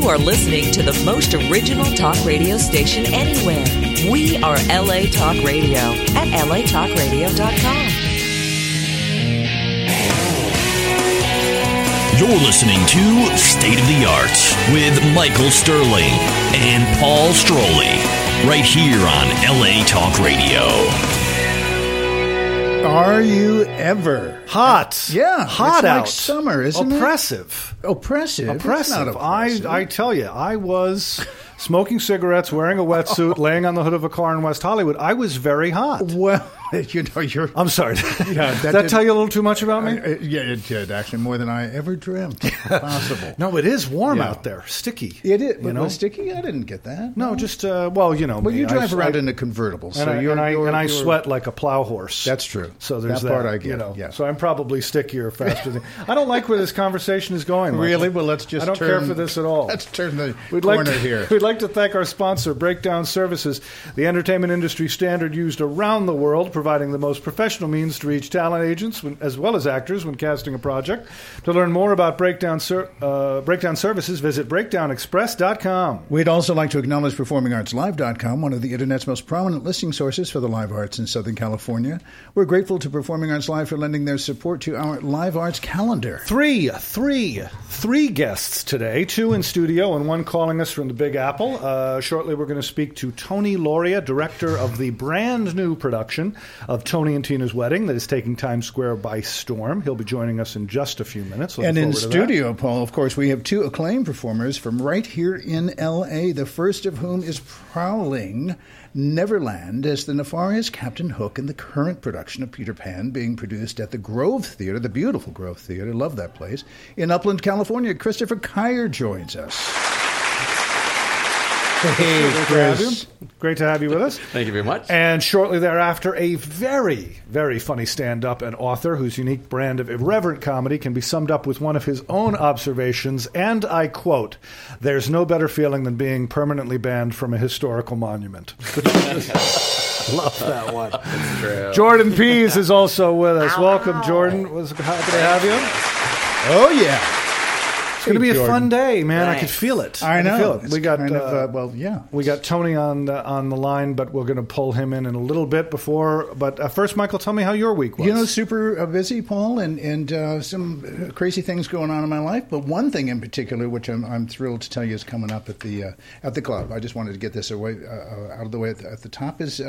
are listening to the most original talk radio station anywhere. We are LA Talk Radio at latalkradio.com. You're listening to State of the Arts with Michael Sterling and Paul Stroley, right here on LA Talk Radio. Are you ever hot? Yeah, hot it's out. like summer, isn't Oppressive. it? Oppressive. Oppressive. It's not oppressive. I tell you, I was smoking cigarettes, wearing a wetsuit, laying on the hood of a car in West Hollywood. I was very hot. Well, you're. I'm sorry. Yeah, Did that tell you a little too much about me? Yeah, it did actually more than I ever dreamt possible. No, it is warm Yeah. out there, sticky. It is. You know? Was sticky? I didn't get that. No, just well, you know. Well, me. you drive around I, in a convertible, so and I you're sweat like a plow horse. That's true. So there's that part I you get. know. Yeah. So I'm probably stickier faster than. I don't like where this conversation is going. Michael. Really? Well, let's just. I don't care for this at all. Let's turn the We'd corner like to, here. We'd like to thank our sponsor, Breakdown Services, the entertainment industry standard used around the world, providing the most professional means to reach talent agents as well as actors when casting a project. To learn more about Breakdown Services, visit breakdownexpress.com. We'd also like to acknowledge PerformingArtsLive.com, one of the Internet's most prominent listing sources for the live arts in Southern California. We're grateful to Performing Arts Live for lending their support to our live arts calendar. Three guests today, 2 in studio and 1 calling us from the Big Apple. Shortly we're going to speak to Tony Lauria, director of the brand new production of Tony and Tina's Wedding that is taking Times Square by storm. He'll be joining us in just a few minutes. And in studio, Paul, of course, we have 2 acclaimed performers from right here in L.A., the first of whom is prowling Neverland as the nefarious Captain Hook in the current production of Peter Pan being produced at the Grove Theater, the beautiful Grove Theater, love that place, in Upland, California. Christopher Kyer joins us. Hey, Chris. Great to have you with us. Thank you very much. And shortly thereafter, a very, very funny stand-up and author whose unique brand of irreverent comedy can be summed up with one of his own observations, and I quote, "There's no better feeling than being permanently banned from a historical monument." Love that one. It's true. Jordan Pease is also with us. Welcome, Jordan. Happy to have you. Oh, yeah. It's going to be a fun day, man. Thanks. I could feel it. I know. Feel it. It's We got kind of, yeah. We got Tony on the line, but we're going to pull him in a little bit before. But first, Michael, tell me how your week was. You know, super busy, Paul, and some crazy things going on in my life. But one thing in particular, which I'm thrilled to tell you is coming up at the club. I just wanted to get this away out of the way at the top is.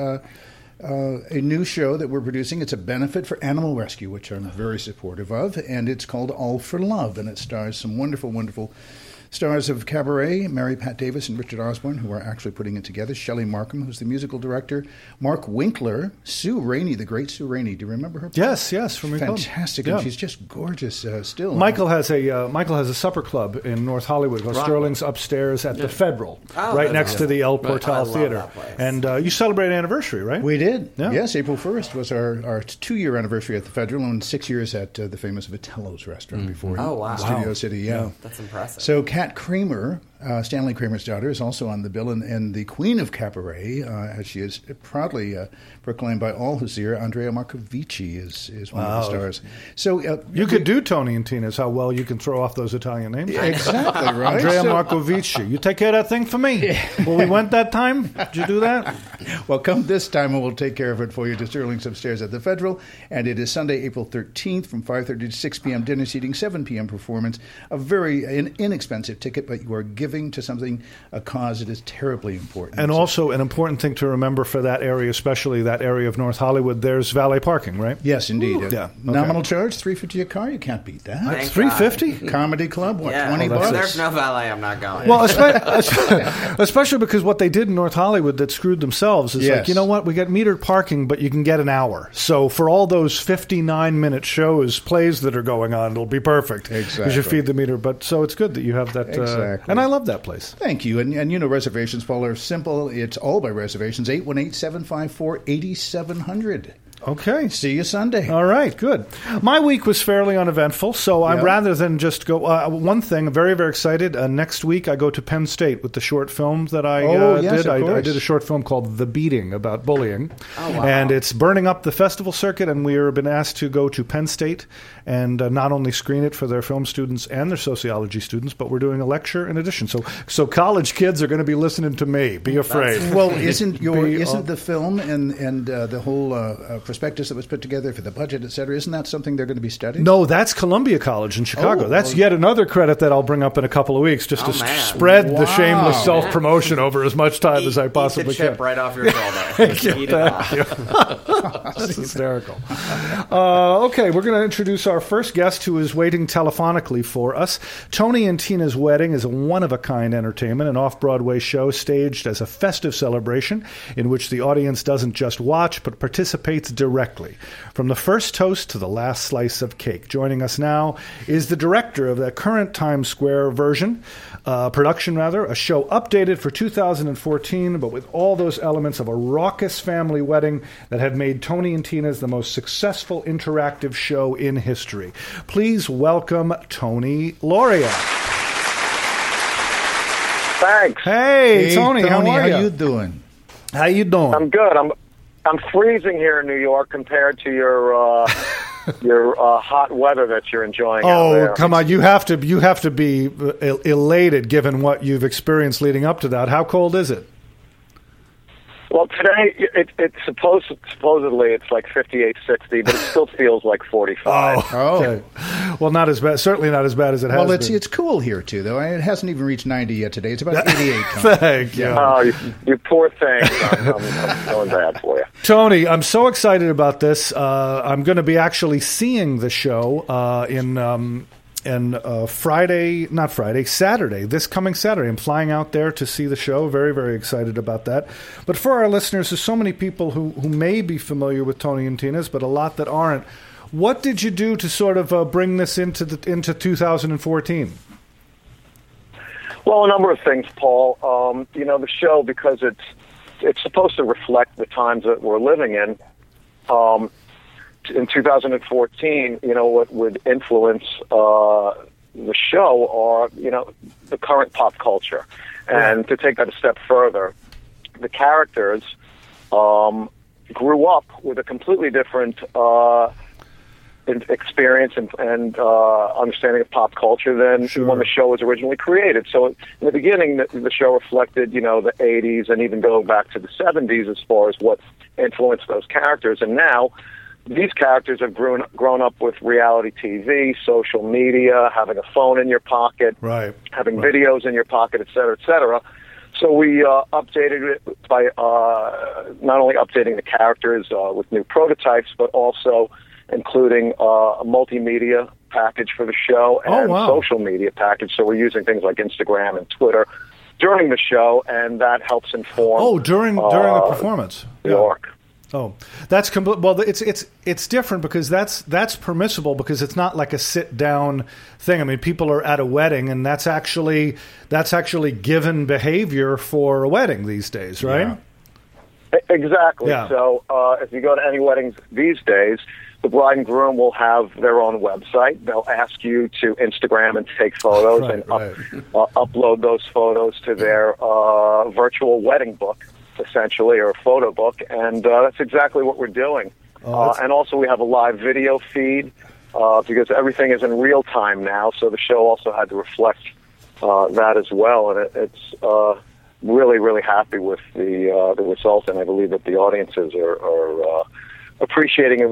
A new show that we're producing. It's a benefit for animal rescue, which I'm very supportive of, and it's called All for Love, and it stars some wonderful, wonderful stars of Cabaret, Mary Pat Davis and Richard Osborne, who are actually putting it together, Shelley Markham, who's the musical director, Mark Winkler, Sue Rainey, the great Sue Rainey. Do you remember her? Yes, from your club. Fantastic, Yeah. and she's just gorgeous still. Michael has a supper club in North Hollywood called Sterling's upstairs at the Federal, right next to the El Portal I love Theater. that place. And you celebrate an anniversary, right? We did. Yeah. Yes, April 1st was our 2-year anniversary at the Federal and 6 years at the famous Vitello's restaurant before Oh, wow. Studio City. Yeah. That's impressive. So Kat Kramer, Stanley Kramer's daughter, is also on the bill, and the Queen of Cabaret, as she is proudly proclaimed by all who see her, Andrea Marcovici is one of the stars. So You could do Tony and Tina's, how well you can throw off those Italian names. exactly right. Andrea So- Marcovici. You take care of that thing for me. Well, we went that time. Did you do that? Well, come this time, and we'll take care of it for you to Sterling's upstairs at the Federal. And it is Sunday, April 13th from 5:30 to 6 p.m. dinner seating, 7 p.m. performance. A very inexpensive ticket, but you are giving to something, a cause that is terribly important. And So- also an important thing to remember for that area, especially that area of North Hollywood, there's valet parking, right? Yes, indeed. Yeah, okay. Nominal charge, $350 a car. You can't beat that. Thank $350? Comedy Club, what, yeah. 20 If bucks? there's no valet, I'm not going. Well, especially because what they did in North Hollywood that screwed themselves is Yes. like, you know what, we get metered parking, but you can get an hour. So for all those 59-minute plays that are going on, it'll be perfect. Because you Exactly. feed the meter. But so it's good that you have that. Exactly. And I love that place. Thank you. And you know, reservations, Paul, are simple. It's all by reservations. 818-754-8700. Okay. See you Sunday. All right, good. My week was fairly uneventful, so Yeah. rather than just go... one thing, I'm very, very excited. Next week, I go to Penn State with the short film that I yes, did. of I course. did a short film called The Beating about bullying. Oh, wow. And it's burning up the festival circuit, and we've been asked to go to Penn State and not only screen it for their film students and their sociology students, but we're doing a lecture in addition. So college kids are going to be listening to me. Be afraid. Well, isn't the film and the whole prospectus that was put together for the budget, et cetera, isn't that something they're going to be studying? No, that's Columbia College in Chicago. That's yet another credit that I'll bring up in a couple of weeks, just to spread the shameless self-promotion over as much time as I possibly Eat the chip can. right off your shoulder. Just eat it off. That's hysterical. Okay, we're going to introduce our first guest who is waiting telephonically for us. Tony and Tina's Wedding is a one-of-a-kind entertainment, an off-Broadway show staged as a festive celebration in which the audience doesn't just watch but participates directly. From the first toast to the last slice of cake. Joining us now is the director of the current Times Square production, a show updated for 2014, but with all those elements of a raucous family wedding that have made Tony and Tina's the most successful interactive show in history. Please welcome Tony Lauria. Thanks. Hey, Tony, how are how you? you doing? How you doing? I'm good. I'm freezing here in New York compared to your hot weather that you're enjoying. out there. Come on! You have to be elated given what you've experienced leading up to that. How cold is it? Well, today it's supposedly it's like 58, 60, but it still feels like 45. Okay. Well, not as bad. Certainly not as bad as it has Well, been. it's cool here too, though. It hasn't even reached 90 yet today. It's about 88. Tony. Thank you. Oh, you poor thing. I'm feeling bad for you. Tony, I'm so excited about this. I'm going to be actually seeing the show Saturday, this coming Saturday. I'm flying out there to see the show. Very, very excited about that. But for our listeners, there's so many people who may be familiar with Tony and Tina's, but a lot that aren't. What did you do to sort of bring this into 2014? Well, a number of things, Paul. The show, because it's supposed to reflect the times that we're living in. In 2014, what would influence the show are, the current pop culture. And to take that a step further, the characters grew up with a completely different experience and understanding of pop culture than when the show was originally created. So in the beginning, the show reflected, the 80s and even going back to the 70s as far as what influenced those characters. And now these characters have grown up with reality TV, social media, having a phone in your pocket, having videos in your pocket, et cetera, et cetera. So we updated it by not only updating the characters with new prototypes, but also including a multimedia package for the show and social media package. So we're using things like Instagram and Twitter during the show, and that helps inform. During the performance, New York. Oh, that's well. It's different because that's permissible because it's not like a sit down thing. I mean, people are at a wedding, and that's actually given behavior for a wedding these days, right? Yeah. Exactly. Yeah. So if you go to any weddings these days, the bride and groom will have their own website. They'll ask you to Instagram and take photos upload those photos to their virtual wedding book, essentially, or a photo book, and that's exactly what we're doing. And also we have a live video feed because everything is in real time now, so the show also had to reflect that as well, and it's really, really happy with the result, and I believe that the audiences are appreciating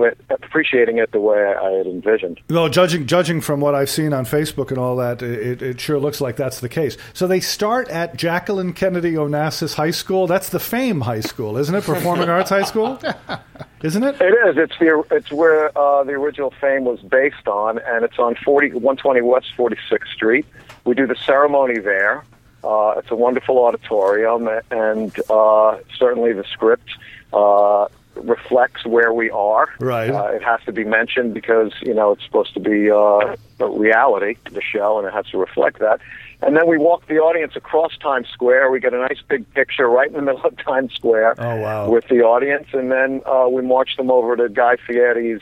it the way I had envisioned. Well, judging from what I've seen on Facebook and all that, it sure looks like that's the case. So they start at Jacqueline Kennedy Onassis High School. That's the FAME High School, isn't it? Performing Arts High School, isn't it? It is. It's where the original FAME was based on, and it's on 120 West 46th Street. We do the ceremony there. It's a wonderful auditorium, and certainly the script reflects where we are. Right. It has to be mentioned because, it's supposed to be a reality, the show, and it has to reflect that. And then we walk the audience across Times Square. We get a nice big picture right in the middle of Times Square with the audience. And then we march them over to Guy Fieri's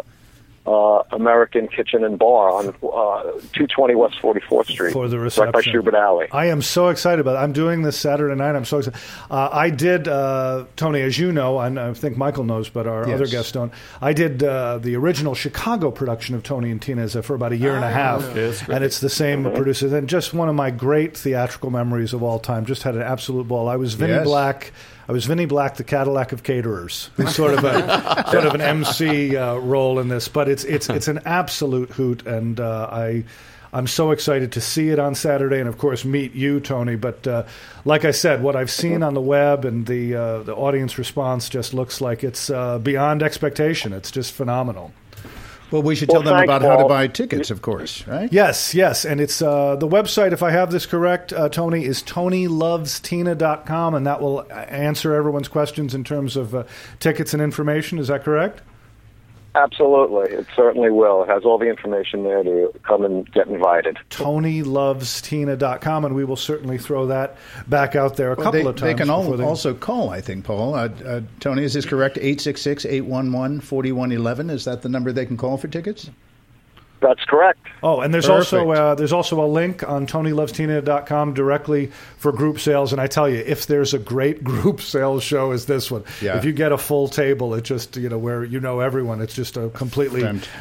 American Kitchen and Bar on 220 West 44th Street. For the reception. Right by Schubert Alley. I am so excited about it. I'm doing this Saturday night. I'm so excited. I did, Tony, as you know, and I think Michael knows, but our other guests don't, I did the original Chicago production of Tony and Tina's for about a year and a half. And it's the same producers. And just one of my great theatrical memories of all time. Just had an absolute ball. I was Vinnie Black. I was Vinnie Black, the Cadillac of caterers. It's sort of an MC role in this, but it's an absolute hoot, and I'm so excited to see it on Saturday, and of course meet you, Tony. But like I said, what I've seen on the web and the audience response just looks like it's beyond expectation. It's just phenomenal. Well, we should tell them about how to buy tickets, of course, right? Yes. And it's the website, if I have this correct, Tony, is TonyLovesTina.com, and that will answer everyone's questions in terms of tickets and information. Is that correct? Absolutely. It certainly will. It has all the information there to come and get invited. TonyLovesTina.com, and we will certainly throw that back out there a couple of times. They can also call, I think, Paul. Tony, is this correct? 866-811-4111. Is that the number they can call for tickets? That's correct. Oh, and there's also a link on TonyLovesTina.com directly for group sales. And I tell you, if there's a great group sales show as this one, if you get a full table, it just where everyone, it's just a completely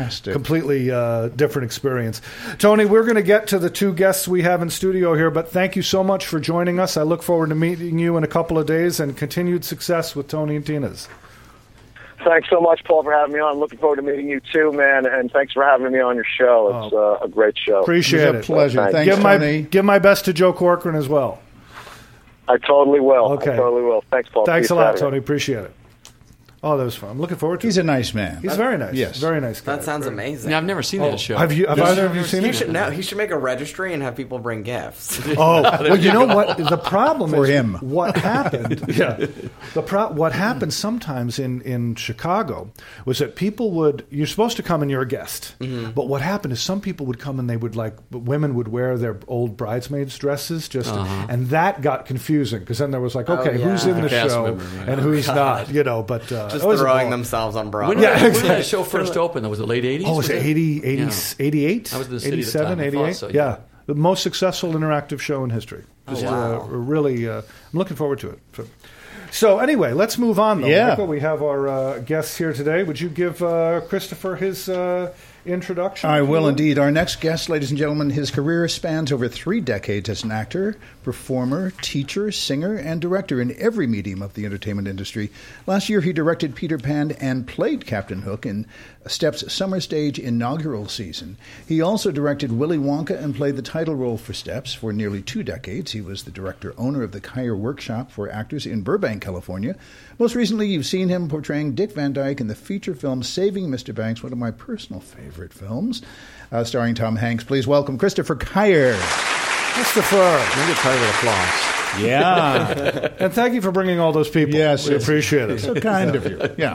different experience. Tony, we're going to get to the two guests we have in studio here, but thank you so much for joining us. I look forward to meeting you in a couple of days, and continued success with Tony and Tina's. Thanks so much, Paul, for having me on. Looking forward to meeting you too, man. And thanks for having me on your show. It's a great show. Appreciate it. It's a pleasure. Thanks, Tony. Give my best to Joe Corcoran as well. I totally will. Okay. I totally will. Thanks, Paul. Thanks a lot, Tony. Appreciate it. Oh, that was fun. I'm looking forward to it. He's a nice man. He's very nice. Yes. Very nice guy. That sounds amazing. Yeah, I've never seen that show. Have either of you seen it? He should make a registry and have people bring gifts. Well, you know what? The problem for is him. What happened. What happened sometimes in Chicago was that you're supposed to come and you're a guest. Mm-hmm. But what happened is some people would come and they would women would wear their old bridesmaids' dresses and that got confusing because then there was who's in the show and who's not, but just throwing themselves on Broadway. When did that show first open? Was it late 80s? Oh, was it 88? I was in the city 87, at the time. 88? So, yeah. The most successful interactive show in history. Just really, I'm looking forward to it. So anyway, let's move on, though. Yeah. Michael, we have our guests here today. Would you give Christopher his introduction? I will indeed. Our next guest, ladies and gentlemen, his career spans over 3 decades as an actor, performer, teacher, singer, and director in every medium of the entertainment industry. Last year, he directed Peter Pan and played Captain Hook in Steps' summer stage inaugural season. He also directed Willy Wonka and played the title role for Steps for nearly 2 decades. He was the director-owner of the Kyer Workshop for Actors in Burbank, California. Most recently, you've seen him portraying Dick Van Dyke in the feature film Saving Mr. Banks, one of my personal favorite films, starring Tom Hanks. Please welcome Christopher Kyer. Christopher. Maybe a part of applause. Yeah. And thank you for bringing all those people. Yes. We appreciate it. So kind of you. Yeah.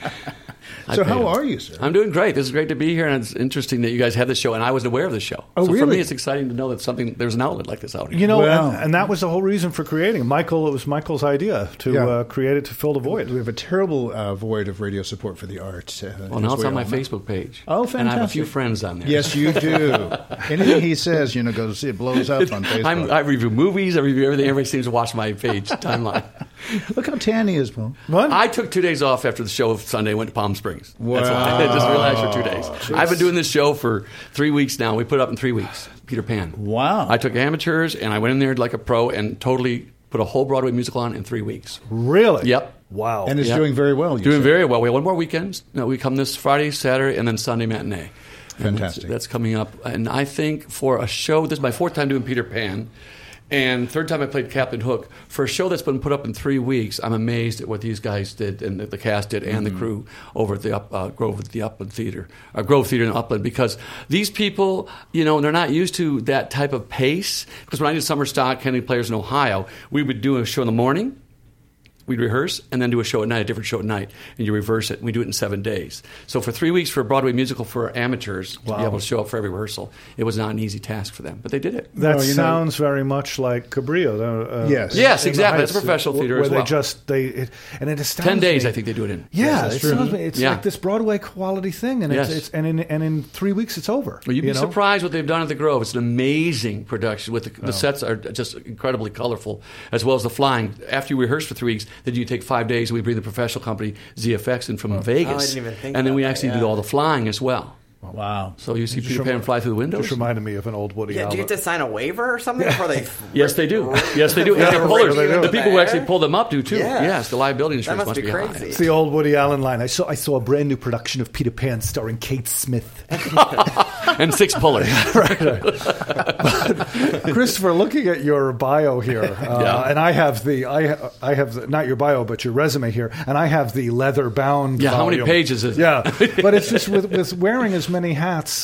So how are you, sir? I'm doing great. This is great to be here, and it's interesting that you guys have this show, and I wasn't aware of this show. Oh, so really? for me, it's exciting to know that there's an outlet like this out here. And that was the whole reason for creating it. It was Michael's idea to create it to fill the void. We have a terrible void of radio support for the arts. Well, now it's on my Facebook page. Oh, fantastic. And I have a few friends on there. Yes, you do. Anything he says, it blows up on Facebook. I review movies. I review everything. Everybody seems to watch my page timeline. Look how tan he is, Paul. What? I took 2 days off after the show Sunday. Went to Palm Springs. Wow. That's why. I just relaxed for 2 days. I've been doing this show for 3 weeks now. We put it up in 3 weeks. Peter Pan. Wow. I took amateurs and I went in there like a pro and totally put a whole Broadway musical on in 3 weeks. Really? Yep. Wow. And it's doing very well. Doing very well. We have one more weekend. No, we come this Friday, Saturday, and then Sunday matinee. Fantastic. That's coming up. And I think for a show, this is my 4th time doing Peter Pan. And 3rd time I played Captain Hook. For a show that's been put up in 3 weeks, I'm amazed at what these guys did and the cast did and the crew over at the Grove Theater in Upland. Because these people, they're not used to that type of pace. Because when I did Summer Stock, Kennedy Players in Ohio, we would do a show in the morning. we'd rehearse and then do a show at night, a different show at night, and you reverse it. And we do it in 7 days. So for 3 weeks for a Broadway musical for amateurs to be able to show up for every rehearsal, it was not an easy task for them, but they did it. That sounds very much like Cabrillo. Yes, exactly. It's a professional theater where as well. And it astounds 10 days, me. I think they do it in. Yeah, it sounds it's like this Broadway quality thing, and Yes. in 3 weeks it's over. Well, you'd be surprised what they've done at the Grove. It's an amazing production. With the sets are just incredibly colorful, as well as the flying. After you rehearse for 3 weeks, then you take 5 days, and we bring the professional company ZFX in from Vegas. Oh, I didn't even think and then we about actually that, do all the flying as well. Wow. So you see Peter Pan fly through the windows? Just reminded me of an old Woody Yeah, Allen. do you have to sign a waiver or something before they? Yes, they do. Yes, they do. Yeah, And the pullers, they do. the people who actually pull them up do too. Yeah. Yes, the liability That insurance must be high. crazy. It's the old Woody Allen line. I saw a brand new production of Peter Pan starring Kate Smith. And 6 pullers. Christopher, looking at your bio here, and I have not your bio, but your resume here, and I have the leather bound. Yeah, how many volume. pages is it? Yeah, but it's just with wearing as many hats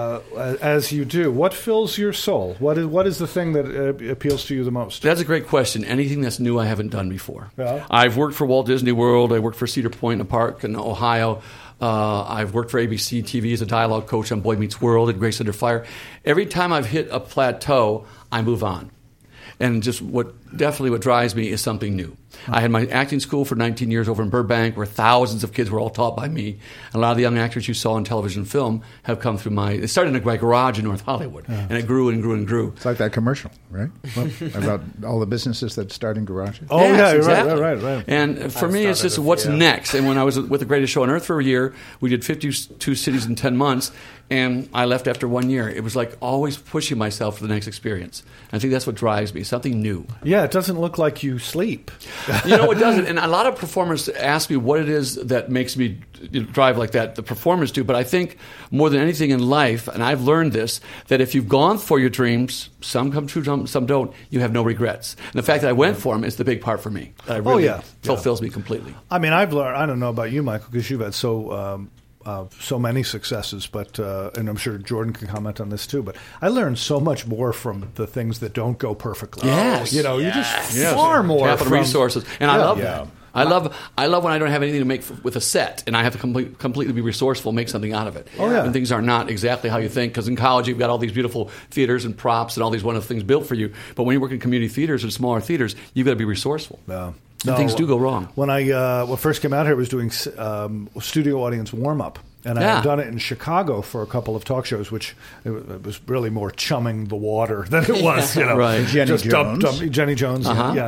as you do. What fills your soul? What is the thing that appeals to you the most? That's a great question. Anything that's new I haven't done before. Yeah. I've worked for Walt Disney World. I worked for Cedar Point in a park in Ohio. I've worked for ABC TV as a dialogue coach on Boy Meets World and Grace Under Fire. Every time I've hit a plateau, I move on. And just what drives me is something new. I had my acting school for 19 years over in Burbank, where thousands of kids were all taught by me. And a lot of the young actors you saw in television and film have come through it started in a garage in North Hollywood, and it grew and grew and grew. It's like that commercial, right? About all the businesses that start in garages. Oh, Yes, yeah, exactly. right. And for me, it's just what's next. And when I was with the Greatest Show on Earth for a year, we did 52 cities in 10 months, and I left after 1 year. It was like always pushing myself for the next experience. I think that's what drives me, something new. Yeah, it doesn't look like you sleep. You know, it doesn't. And a lot of performers ask me what it is that makes me drive like that. The performers do. But I think more than anything in life, and I've learned this, that if you've gone for your dreams, some come true, some don't, you have no regrets. And the fact that I went for them is the big part for me. That really fulfills me completely. I mean, I've learned. I don't know about you, Michael, because you've had so many successes, but and I'm sure Jordan can comment on this too. But I learned so much more from the things that don't go perfectly. Yes. You just far more capital from resources, and I love Yeah. that. I love when I don't have anything to make with a set, and I have to completely be resourceful, make something out of it. Oh, yeah. And things are not exactly how you think, because in college you've got all these beautiful theaters and props and all these wonderful things built for you. But when you work in community theaters or smaller theaters, you've got to be resourceful. Yeah. And things do go wrong. When I first came out here, I was doing studio audience warm-up. And I had done it in Chicago for a couple of talk shows, which it was really more chumming the water than it was, Right. Jenny Jones. Jenny Jones,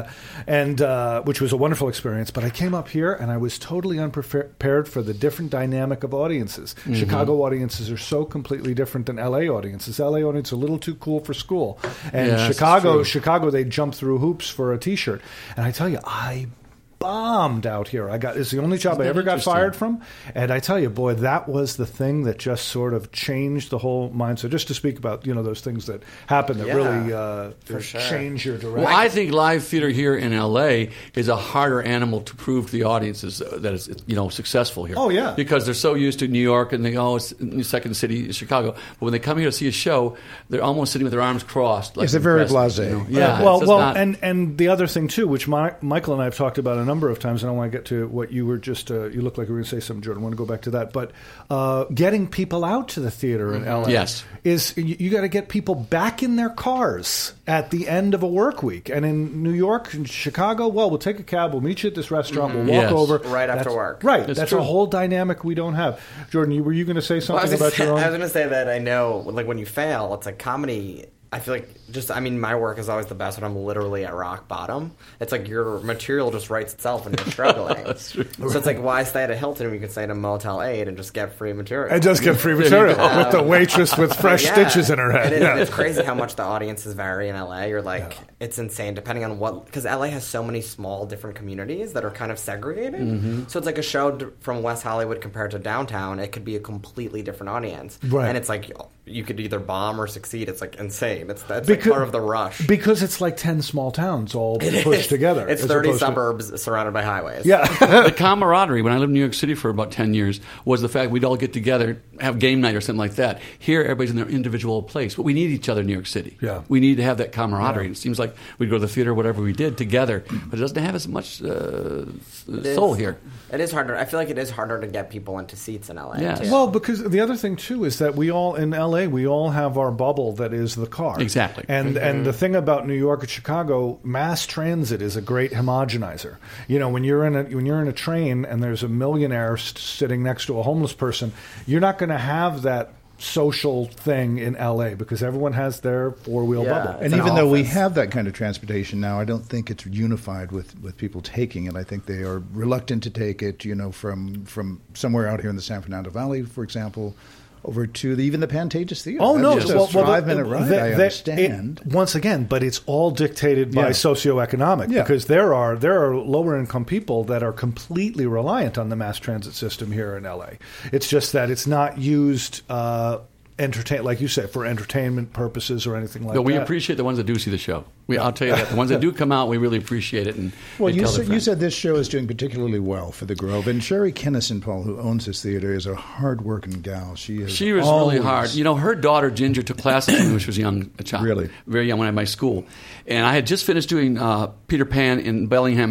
and which was a wonderful experience. But I came up here and I was totally unprepared for the different dynamic of audiences. Mm-hmm. Chicago audiences are so completely different than L.A. audiences. L.A. audience are a little too cool for school, and Chicago, they jump through hoops for a T-shirt. And I tell you, I bombed out here. It's the only job I ever got fired from, and I tell you, boy, that was the thing that just sort of changed the whole mindset. Just to speak about those things that happen that really change your direction. Well, I think live theater here in L.A. is a harder animal to prove to the audiences that it's successful here. Oh yeah, because they're so used to New York and they it's in the second city, Chicago. But when they come here to see a show, they're almost sitting with their arms crossed. Like they're very blasé. Yeah. And the other thing too, which Michael and I have talked about a number of times, and I want to get to what you were just. You look like you were going to say something, Jordan. I want to go back to that, but getting people out to the theater in LA is you got to get people back in their cars at the end of a work week. And in New York and Chicago, we'll take a cab, we'll meet you at this restaurant, we'll walk over right after work. Right, that's a whole dynamic we don't have. Jordan, were you going to say something about your own? I was going to say that I know, like when you fail, it's like comedy. I feel like my work is always the best when I'm literally at rock bottom. It's like your material just writes itself when you're struggling. That's true. So it's like, why stay at a Hilton when you can stay at a Motel 8 and just get free material? And just get free material with the waitress with fresh stitches in her head. It's crazy how much the audiences vary in LA. You're like, it's insane depending on because LA has so many small different communities that are kind of segregated. Mm-hmm. So it's like a show from West Hollywood compared to downtown. It could be a completely different audience. Right. And it's like, you could either bomb or succeed. It's like insane. insane. It's like part of the rush. Because it's like 10 small towns all pushed together. It's 30 suburbs surrounded by highways. Yeah. The camaraderie, when I lived in New York City for about 10 years, was the fact we'd all get together, have game night or something like that. Here, everybody's in their individual place. But we need each other in New York City. Yeah. We need to have that camaraderie. It seems like we'd go to the theater, whatever we did, together. But it doesn't have as much soul here. It is harder. I feel like it is harder to get people into seats in LA. Yes. too. Well, because the other thing, too, is that we all, in L.A., we all have our bubble that is the car. Exactly. And the thing about New York and Chicago, mass transit is a great homogenizer. You know, when you're in a train and there's a millionaire sitting next to a homeless person, you're not going to have that social thing in LA because everyone has their four-wheel bubble. And even though we have that kind of transportation now, I don't think it's unified with people taking it. I think they are reluctant to take it, you know, from somewhere out here in the San Fernando Valley, for example, over to even the Pantages Theater. Oh, no. That's just a 5-minute ride, I understand. Once again, but it's all dictated by socioeconomic because there are lower-income people that are completely reliant on the mass transit system here in L.A. It's just that it's not used like you said, for entertainment purposes or anything like that. But we appreciate the ones that do see the show. I'll tell you that. The ones that do come out, we really appreciate it. And you said this show is doing particularly well for the Grove. And Sherry Kinnison, Paul, who owns this theater, is a hard-working gal. She was really hard. You know, her daughter, Ginger, took classes when she was a child. Really? Very young when I had my school. And I had just finished doing Peter Pan in Bellingham,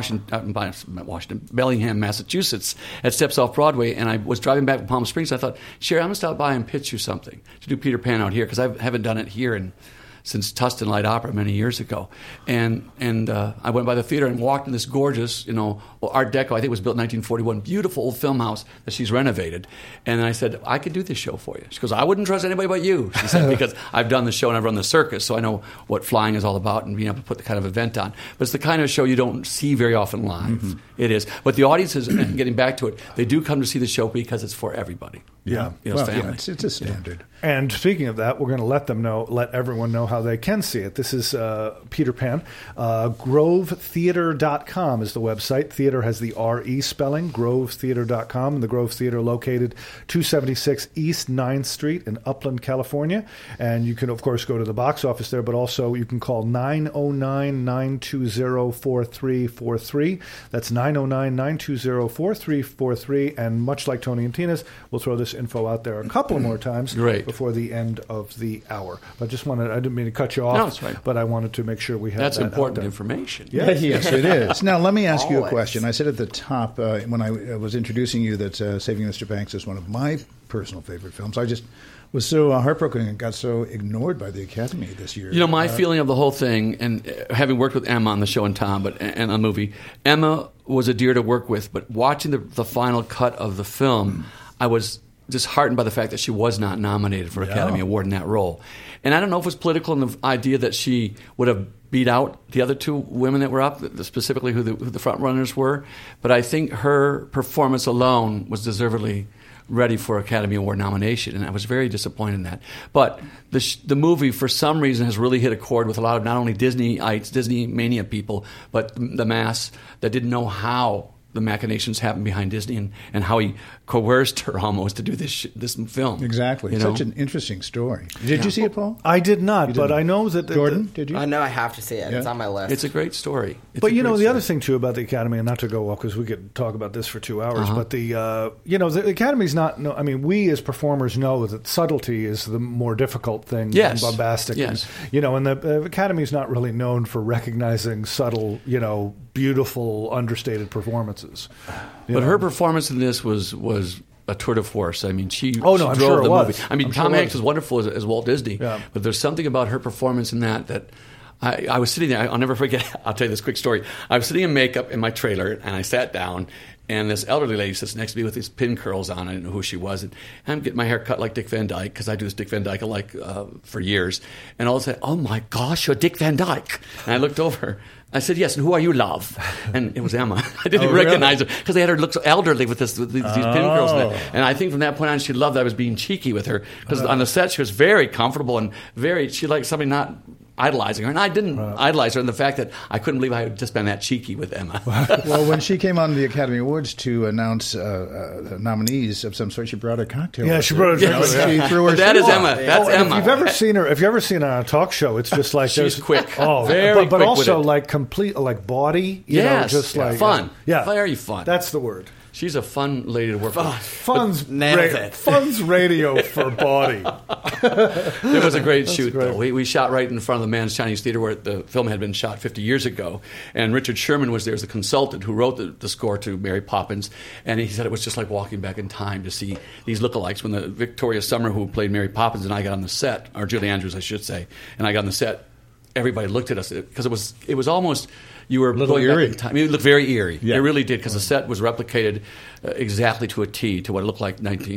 Massachusetts at Steps Off Broadway. And I was driving back to Palm Springs. I thought, Sherry, I'm going to stop by and pitch you something to do Peter Pan out here because I haven't done it here since Tustin Light Opera many years ago. And I went by the theater and walked in this gorgeous, Art Deco, I think it was built in 1941, beautiful old film house that she's renovated. And I said, I could do this show for you. She goes, I wouldn't trust anybody but you, she said, because I've done the show and I've run the circus, so I know what flying is all about and being able to put the kind of event on. But it's the kind of show you don't see very often live. Mm-hmm. It is. But the audience is, getting back to it, they do come to see the show because it's for everybody. Yeah. It's a standard. And speaking of that, we're going to let everyone know how they can see it. This is Peter Pan. GroveTheater.com is the website. Theater has the R-E spelling, GroveTheater.com. And the Grove Theater located 276 East 9th Street in Upland, California. And you can, of course, go to the box office there, but also you can call 909-920-4343. That's 909-920-4343. And much like Tony and Tina's, we'll throw this info out there a couple more times before the end of the hour. But I didn't mean to cut you off, no, that's right. but I wanted to make sure we had that's that important information. Yes, it is. Now, let me ask you a question. I said at the top when I was introducing you that Saving Mr. Banks is one of my personal favorite films. I just was so heartbroken and got so ignored by the Academy this year. My feeling of the whole thing, and having worked with Emma on the show and Tom, and on the movie, Emma was a dear to work with, but watching the final cut of the film, I was disheartened by the fact that she was not nominated for Academy Award in that role. And I don't know if it was political in the idea that she would have beat out the other two women that were up, specifically who the front runners were, but I think her performance alone was deservedly ready for Academy Award nomination, and I was very disappointed in that. But the movie, for some reason, has really hit a chord with a lot of not only Disney-ites, Disney mania people, but the mass that didn't know how the machinations happened behind Disney and how he coerced her almost to do this film. Exactly. Such an interesting story. Did you see it, Paul? I did not, but I know that... Jordan, did you? No, I have to see it. Yeah. It's on my list. It's a great story. But the other thing, too, about the Academy, and not to go off, because we could talk about this for 2 hours, but the Academy's not... we as performers know that subtlety is the more difficult thing than bombastic. Yes. And the Academy's not really known for recognizing subtle, beautiful, understated performances. But her performance in this was a tour de force. I mean, she I'm drove sure the it was. movie. I mean, Tom Hanks is wonderful as Walt Disney, but there's something about her performance in that I was sitting there. I'll never forget. I'll tell you this quick story. I was sitting in makeup in my trailer, and I sat down, and this elderly lady sits next to me with these pin curls on. I didn't know who she was. And I'm getting my hair cut like Dick Van Dyke, because I do this Dick Van Dyke for years. And all of a sudden, oh, my gosh, you're Dick Van Dyke. And I looked over. I said, yes, and who are you, love? And it was Emma. I didn't recognize her because they had her look so elderly with these pin curls. And I think from that point on, she loved that I was being cheeky with her because on the set, she was very comfortable and she liked somebody not... idolizing her, and I didn't idolize her. And the fact that I couldn't believe I had just been that cheeky with Emma. Well, when she came on the Academy Awards to announce nominees of some sort, she brought a cocktail. Yeah, she brought a drink. She threw her. That is Emma. That's Emma. If you've ever seen her on a talk show, it's just like she's quick. Very but quick with also it. like complete, like body. Just like fun. Yeah, very fun. That's the word. She's a fun lady to work with. Fun's Fun's radio for body. It was a great shoot, great. though. We shot right in front of the Mann's Chinese Theater where the film had been shot 50 years ago. And Richard Sherman was there as a consultant who wrote the score to Mary Poppins. And he said it was just like walking back in time to see these lookalikes. When the Victoria Summer, who played Mary Poppins, and I got on the set, or Julie Andrews, I should say, and I got on the set, everybody looked at us because it was almost you were going eerie. back in time. It looked very eerie. Yeah. It really did because the set was replicated exactly to a T to what it looked like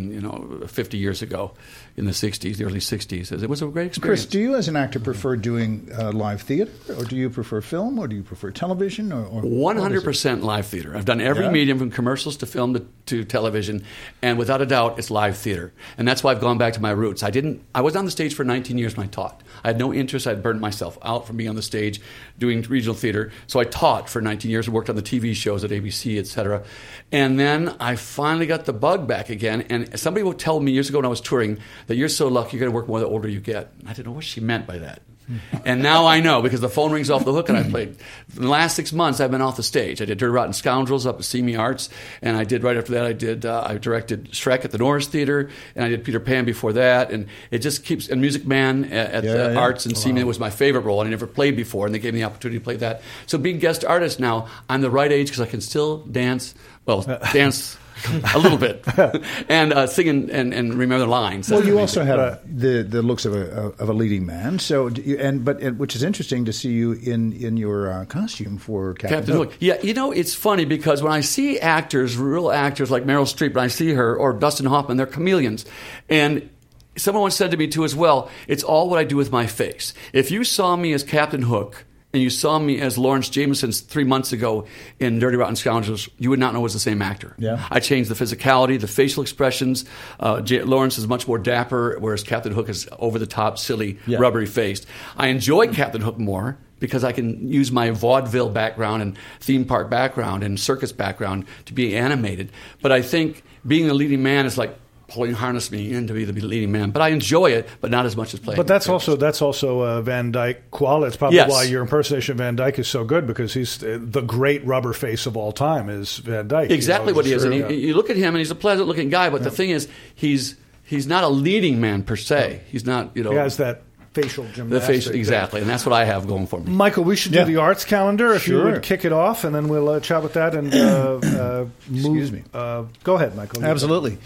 50 years ago in the 60s, the early 60s. It was a great experience. Chris, do you as an actor prefer doing live theater, or do you prefer film, or do you prefer television, or 100% live theater. I've done every medium from commercials to film to television, and without a doubt, it's live theater. And that's why I've gone back to my roots. I was on the stage for 19 years when I taught. I had no interest. I had burned myself out from being on the stage doing regional theater. So I taught for 19 years and worked on the TV shows at ABC, et cetera. And then I finally got the bug back again. And somebody would tell me years ago when I was touring that you're so lucky, you're going to work more the older you get. I didn't know what she meant by that. And now I know because the phone rings off the hook and I played. In the last 6 months, I've been off the stage. I did Dirty Rotten Scoundrels up at Simi Arts, and I did right after that. I directed Shrek at the Norris Theater, and I did Peter Pan before that. And it just keeps. And Music Man at the Arts and Simi was my favorite role, and I never played before, and they gave me the opportunity to play that. So being guest artist now, I'm the right age because I can still dance. Well, dance. A little bit, and sing and remember the lines. Well, you also have the looks of a leading man. So, which is interesting to see you in your costume for Captain Hook. Yeah, it's funny because when I see actors, real actors like Meryl Streep, when I see her or Dustin Hoffman, they're chameleons, and. Someone once said to me, too, as well, it's all what I do with my face. If you saw me as Captain Hook and you saw me as Lawrence Jameson 3 months ago in Dirty Rotten Scoundrels, you would not know I was the same actor. Yeah. I changed the physicality, the facial expressions. Lawrence is much more dapper, whereas Captain Hook is over-the-top, silly, rubbery-faced. I enjoy Captain Hook more because I can use my vaudeville background and theme park background and circus background to be animated. But I think being a leading man is like harness me in to be the leading man, but I enjoy it, but not as much as playing. But that's also a Van Dyke quality. It's probably why your impersonation of Van Dyke is so good, because he's the great rubber face of all time is Van Dyke. Exactly what he is. And you look at him, and he's a pleasant-looking guy. But the thing is, he's not a leading man per se. He's not. He has that facial gymnastics. Exactly, and that's what I have going for me. Michael, we should do the arts calendar if you would kick it off, and then we'll chat with that and move. Excuse me. Go ahead, Michael. Absolutely.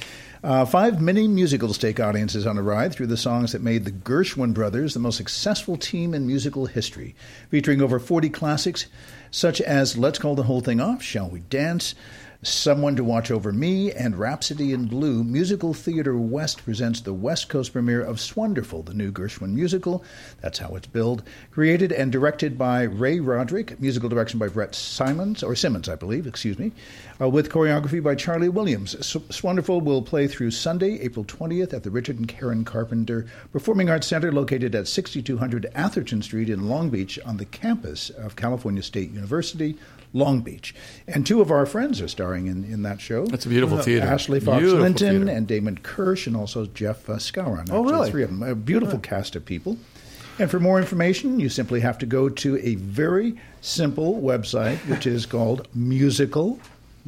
5 mini musicals take audiences on a ride through the songs that made the Gershwin brothers the most successful team in musical history, featuring over 40 classics such as Let's Call the Whole Thing Off, Shall We Dance?, Someone to Watch Over Me, and Rhapsody in Blue. Musical Theater West presents the West Coast premiere of Swonderful, the new Gershwin musical. That's how it's billed. Created and directed by Ray Roderick, musical direction by Brett Simmons, I believe, with choreography by Charlie Williams. Swonderful will play through Sunday, April 20th at the Richard and Karen Carpenter Performing Arts Center, located at 6200 Atherton Street in Long Beach on the campus of California State University, Long Beach. And 2 of our friends are starring in that show. That's a beautiful theater. Ashley Fox Linton and Damon Kirsch, and also Jeff Skowron. Oh, really? 3 of them. A beautiful cast of people. And for more information, you simply have to go to a very simple website, which is called musical.org.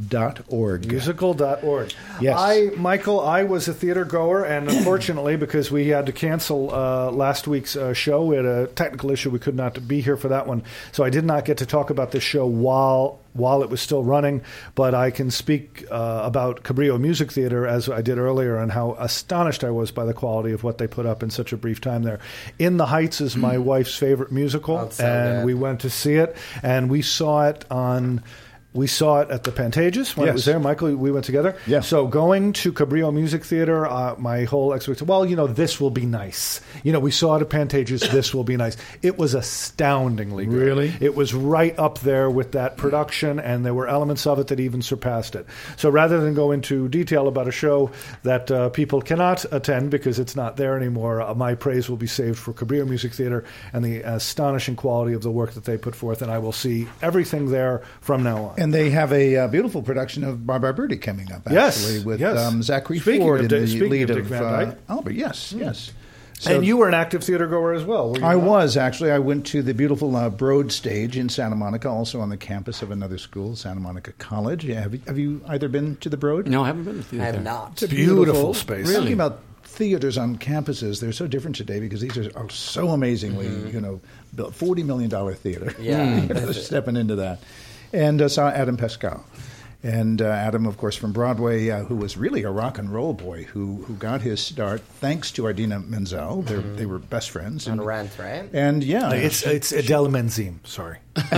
Musical.org. Yes. Michael, I was a theater goer, and unfortunately, because we had to cancel last week's show, we had a technical issue. We could not be here for that one. So I did not get to talk about this show while it was still running, but I can speak about Cabrillo Music Theater, as I did earlier, and how astonished I was by the quality of what they put up in such a brief time there. In the Heights is my wife's favorite musical, and we went to see it, and we saw it on We saw it at the Pantages when it was there. Michael, we went together. Yeah. So going to Cabrillo Music Theater, my whole expectation, well, this will be nice. We saw it at Pantages, this will be nice. It was astoundingly good. Really? It was right up there with that production, and there were elements of it that even surpassed it. So rather than go into detail about a show that people cannot attend because it's not there anymore, my praise will be saved for Cabrillo Music Theater and the astonishing quality of the work that they put forth, and I will see everything there from now on. And they have a beautiful production of Bye Bye Birdie coming up, actually, with Zachary Ford in the lead of Albert. Yes. So, and you were an active theater goer as well, were you? I was, actually. I went to the beautiful Broad Stage in Santa Monica, also on the campus of another school, Santa Monica College. Yeah, have you either been to the Broad? No, I haven't been to the theater. I have not. It's a beautiful space. Really? Talking about theaters on campuses, they're so different today because these are so amazingly, built. $40 million theater. Yeah. Stepping into that. And saw Adam Pascal. And Adam, of course, from Broadway, who was really a rock and roll boy, who got his start thanks to Idina Menzel. They were best friends. On Rent, right? And it's Adele Menzime. Sorry.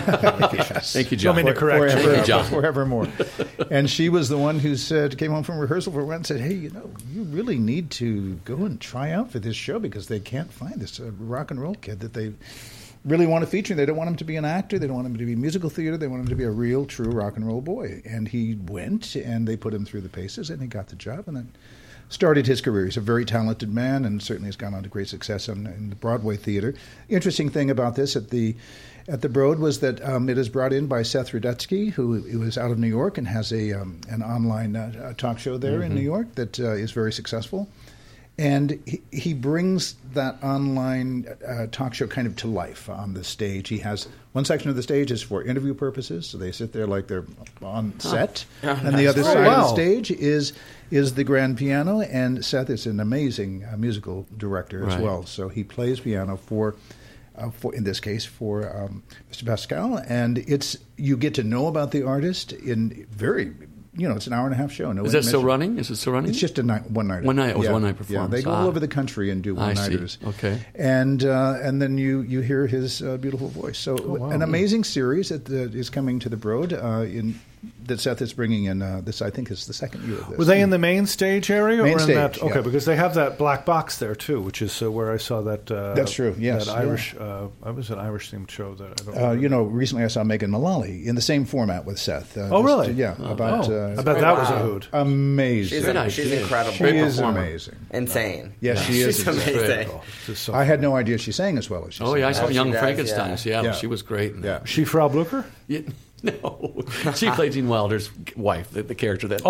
Thank you, John. Don't mean to correct you. Thank you, John. Forevermore. And she was the one who came home from rehearsal for one and said, hey, you really need to go and try out for this show because they can't find this rock and roll kid that they really want to feature. They don't want him to be an actor. They don't want him to be musical theater. They want him to be a real, true rock and roll boy. And he went, and they put him through the paces, and he got the job, and then started his career. He's a very talented man, and certainly has gone on to great success in the Broadway theater. Interesting thing about this at the Broad was that it is brought in by Seth Rudetsky, who is out of New York and has an online talk show there in New York that is very successful. And he brings that online talk show kind of to life on the stage. He has one section of the stage is for interview purposes, so they sit there like they're on set. And the other side of the stage is the grand piano, and Seth is an amazing musical director as well. So he plays piano for in this case, for Mr. Pascal. And you get to know about the artist in very... it's an hour-and-a-half show. No, is that still running? Is it still running? It's just a one-nighter. One night. It was one-night performance. Yeah, they go all over the country and do one-nighters. Okay. And then you hear his beautiful voice. So an amazing series that is coming to the Broad that Seth is bringing in. This, I think, is the second year of this. Were they in the main stage area? Main or in stage, that? Okay, because they have that black box there, too, which is where I saw that... That's true, yes. That Irish... I was an Irish-themed show that I don't remember. Recently I saw Megan Mullally in the same format with Seth. Really? Yeah. I bet that was a hoot. Amazing. She's incredible. She is amazing. Insane. Yes, she is. She's amazing. So I had no idea she sang as well as she sang. Oh, yeah, I saw Young does, Frankenstein in yeah. Seattle. She was great. Yeah. She Frau Blucher? Yeah. No, she played Gene Wilder's wife, the character that.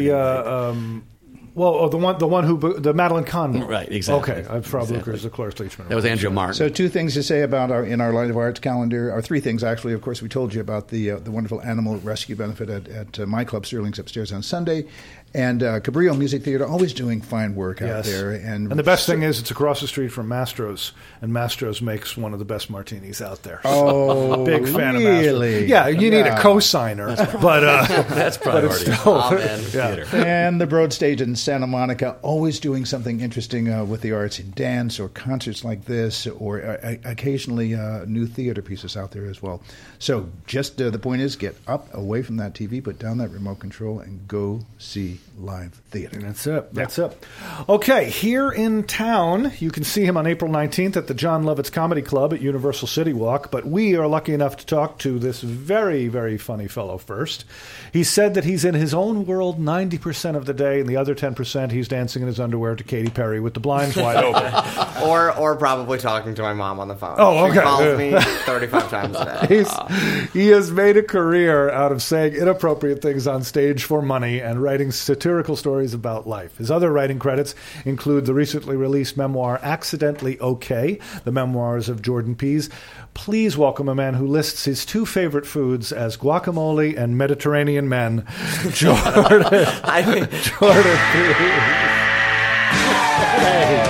The one who the Madeline Kahn. Right, exactly. Okay, Frau Blucher is the Cloris Leachman. That was Andrea Martin. So two things to say about in our Light of Arts calendar, or three things actually. Of course, we told you about the wonderful animal rescue benefit at my club, Sterling's upstairs on Sunday. And Cabrillo Music Theater, always doing fine work out there. And the best thing is it's across the street from Mastro's, and Mastro's makes one of the best martinis out there. Oh, big fan of really? Mastro's. Yeah, you need a co-signer, but that's priority. Theater. And the Broad Stage in Santa Monica, always doing something interesting with the arts in dance or concerts like this, or occasionally new theater pieces out there as well. So just the point is, get up away from that TV, put down that remote control, and go see live theater. That's it. That's it. Okay, here in town, you can see him on April 19th at the John Lovitz Comedy Club at Universal City Walk, but we are lucky enough to talk to this very, very funny fellow first. He said that he's in his own world 90% of the day, and the other 10% he's dancing in his underwear to Katy Perry with the blinds wide open. Or probably talking to my mom on the phone. Oh, okay. She calls me 35 times a day. He has made a career out of saying inappropriate things on stage for money and writing satirical stories about life. His other writing credits include the recently released memoir Accidentally Okay, the memoirs of Jordan Pease. Please welcome a man who lists his two favorite foods as guacamole and Mediterranean men, Jordan Pease. What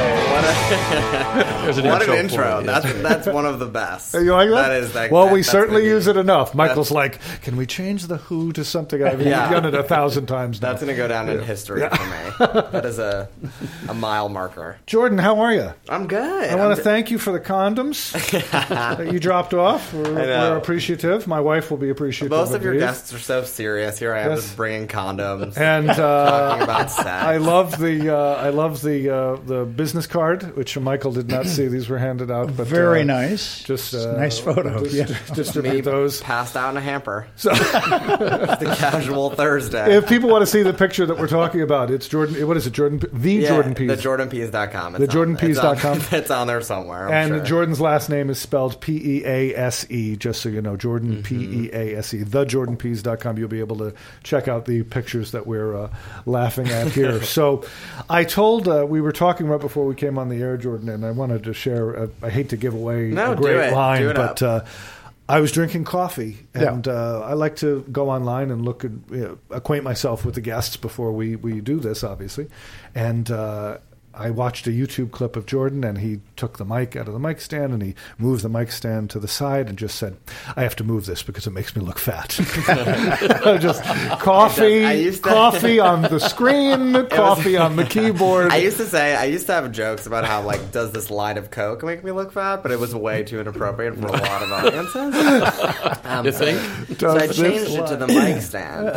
There's an What an for intro. it, yeah. That's one of the best. You like that? That is that. Well, that- we that's certainly gonna be- use it enough. Michael's like, can we change the who to something? I've Yeah. done it 1,000 times now. That's going to go down in history for me. That is a mile marker. Jordan, how are you? I'm good. I want to thank you for the condoms that you dropped off. We're appreciative. My wife will be appreciative. Most of your these. guests are so serious. Here I am Yes. just bringing condoms, And talking about sex. I love the business card, which Michael did not see. These were handed out, but Very nice. Just nice photo. Yeah. distribute those. Passed out in a hamper. The casual Thursday. If people want to see the picture that we're talking about, it's Jordan. What is it? Jordan. The Jordan Pease. The JordanPease.com. TheJordanPease.com. It's on there somewhere. I'm And sure. Jordan's last name is spelled Pease, just so you know. Jordan, Pease. TheJordanPease.com. You'll be able to check out the pictures that we're laughing at here. So I told, we were talking right before we came on the air, Jordan, and I wanted to share, I hate to give away No, a do great it. line, Do it but I was drinking coffee, and I like to go online and look and acquaint myself with the guests before we do this, obviously. And I watched a YouTube clip of Jordan, and he took the mic out of the mic stand, and he moved the mic stand to the side and just said, I have to move this because it makes me look fat. Just coffee on the screen, coffee on the keyboard. I used to have jokes about how, like, does this line of Coke make me look fat? But it was way too inappropriate for a lot of audiences. You think? So I changed it to the mic stand.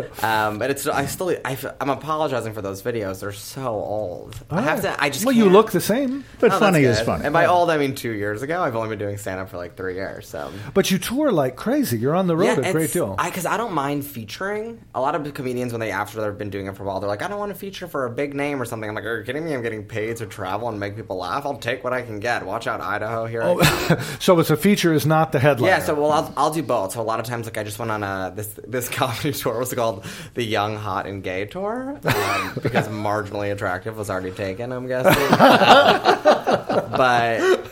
But I'm apologizing for those videos. They're so old. You look the same. But Oh, funny that's is good. funny. And by old, I mean 2 years ago. I've only been doing stand-up for like 3 years. So But you tour like crazy. You're on the road a great deal. Because I don't mind featuring. A lot of comedians, when after they've been doing it for a while, they're like, I don't want to feature for a big name or something. I'm like, are you kidding me? I'm getting paid to travel and make people laugh. I'll take what I can get. Watch out, Idaho. Here I go. So it's a feature is not the headliner. Yeah, so I'll do both. So a lot of times, like I just went on this comedy tour. What's it called? The Young, Hot, and Gay tour, because Marginally Attractive was already taken. I'm guessing, but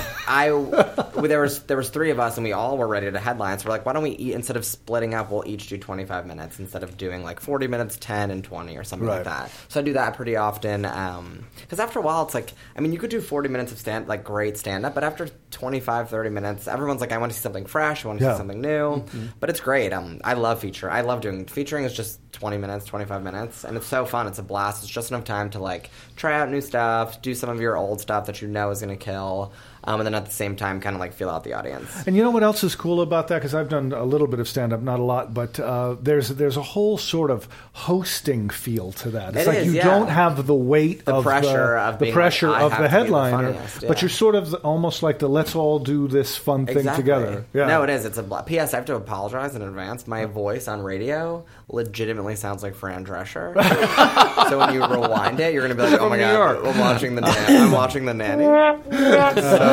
there was 3 of us, and we all were ready to headline. So we're like, why don't we instead of splitting up, we'll each do 25 minutes instead of doing like 40 minutes, 10, and 20 or something like that. So I do that pretty often. Because after a while, it's like, I mean, you could do 40 minutes of great stand-up, but after 25, 30 minutes, everyone's like, I want to see something fresh, I want to see something new. But it's great. I love feature. I love doing featuring. Is just 20 minutes, 25 minutes, and it's so fun. It's a blast. It's just enough time to like try out new stuff, do some of your old stuff that you know is going to kill. And then at the same time, kind of like feel out the audience. And you know what else is cool about that? Because I've done a little bit of stand-up, not a lot, but there's a whole sort of hosting feel to that. It's like you don't have the weight of the pressure of the headliner, but you're sort of almost like the let's all do this fun thing together. Yeah. No, it is. It's a P.S. I have to apologize in advance. My voice on radio legitimately sounds like Fran Drescher. So when you rewind it, you're going to be like, oh my God, I'm watching the nanny.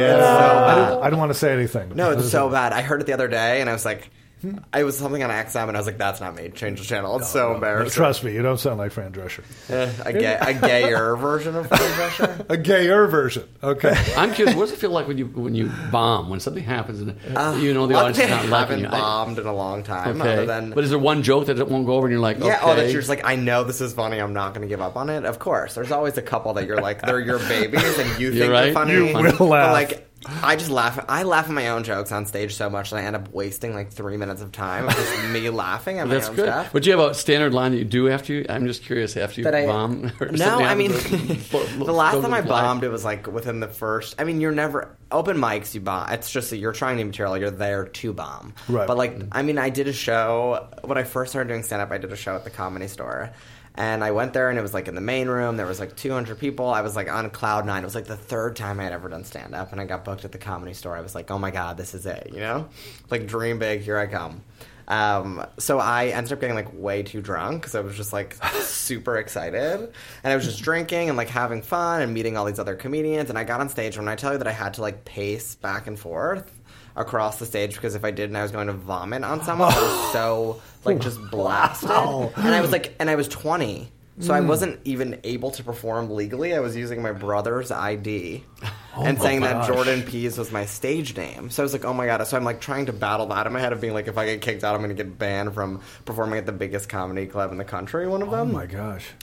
I don't want to say anything. No, it's so bad. I heard it the other day, and I was like, it was something on XM, and I was like, that's not me. Change the channel. It's so embarrassing. Trust me, you don't sound like Fran Drescher. A gayer version of Fran Drescher? A gayer version. Okay. I'm curious, what does it feel like when you bomb, when something happens and you know the audience is not I liking haven't you? bombed in a long time. Okay. Other than, but is there one joke that won't go over and you're like, okay. Yeah, that you're just like, I know this is funny, I'm not going to give up on it. Of course. There's always a couple that you're like, they're your babies and you think they're funny. You will laugh. But like, I just laugh. I laugh at my own jokes on stage so much that I end up wasting like 3 minutes of time of just me laughing at my That's own good. stuff. But do you have a standard line that you do after you? I'm just curious, after you bomb? No, I mean, the last time I bombed, bombed, it was like within the first. I mean, you're never open mics. You bomb. It's just that you're trying new material. You're there to bomb. Right. But like, I mean, I did a show when I first started doing stand up. I did a show at the Comedy Store. And I went there, and it was, like, in the main room. There was, like, 200 people. I was, like, on cloud nine. It was, like, the third time I had ever done stand-up, and I got booked at the Comedy Store. I was like, oh, my God, this is it, you know? Like, dream big, here I come. So I ended up getting, like, way too drunk, because I was just, like, super excited. And I was just drinking and, like, having fun and meeting all these other comedians. And I got on stage, and when I tell you that I had to, like, pace back and forth across the stage, because if I didn't, I was going to vomit on someone. I was so, like, just blasted. And I was 20. So I wasn't even able to perform legally. I was using my brother's ID and saying that Jordan Pease was my stage name. So I was like, oh my God. So I'm like trying to battle that in my head of being like, if I get kicked out, I'm going to get banned from performing at the biggest comedy club in the country, one of them. Oh my gosh.